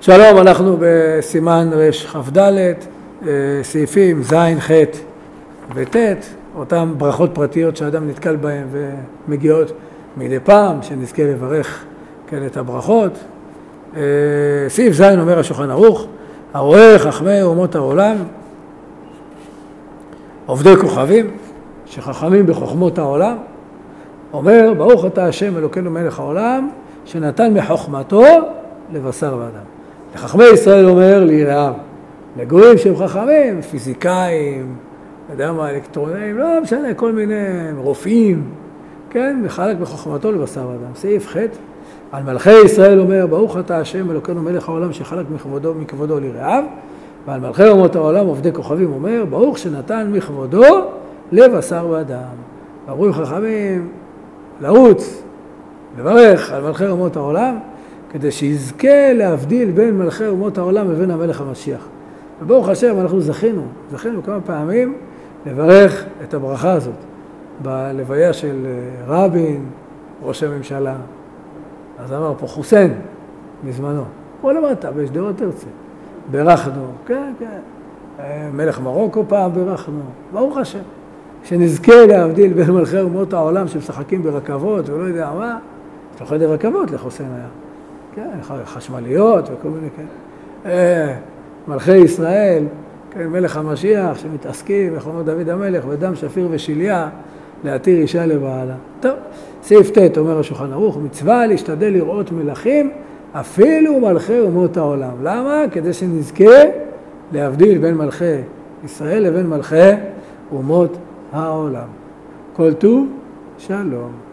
שלום, אנחנו בסימן רכ"ד, סעיפים ז', ח' וט', אותם ברכות פרטיות שאדם נתקל בהן ומגיעות מדי פעם, שנזכה לברך כן את הברכות. סעיף ז' אומר השולחן ערוך, הרואה חכמי אומות העולם, עובדי כוכבים, שחכמים בחוכמות העולם, אומר, ברוך אתה השם אלוקינו מלך העולם, שנתן מחוכמתו לבשר ואדם. לחכמי ישראל אומר ליראיו, לגויים שהם חכמים, פיזיקאים, יודע מה, אלקטרונאים, לא משנה, כל מיני רופאים, כן, מחלק בחוכמתו לבשר ואדם. סעיף ח' על מלכי ישראל אומר, ברוך אתה השם אלוקינו מלך העולם, שחלק מכבודו ליראיו, ועל מלכי אומות העולם עובדי כוכבים אומר, ברוך שנתן מכבודו לבשר ואדם. ברוך חכמים לרוץ, לברך על מלכי אומות העולם, כדי שיזכה להבדיל בין מלכי אומות העולם לבין המלך המשיח. וברוך השם אנחנו זכינו כמה פעמים לברך את הברכה הזאת בלוויה של רבין, ראש הממשלה. אז אמר פה חוסיין מזמנו, פה למטה, בשדרות הרצל, ברכנו, כן, מלך מרוקו פעם ברכנו, ברוך השם, שנזכה להבדיל בין מלכי אומות העולם שמשחקים ברכבות ולא יודע מה, יש לו חדר רכבות לחוסיין היה. כן, חשמליות וכל מיני כן. מלכי ישראל, כן, מלך המשיח שמתעסקים, איך אומר דוד המלך, בדם שפיר ושליה, להתיר אישה לבעלה. טוב, סעיף ט' אומר השולחן ערוך, מצווה להשתדל לראות מלכים, אפילו מלכי אומות העולם. למה? כדי שנזכה להבדיל בין מלכי ישראל לבין מלכי אומות העולם. כל טוב, שלום.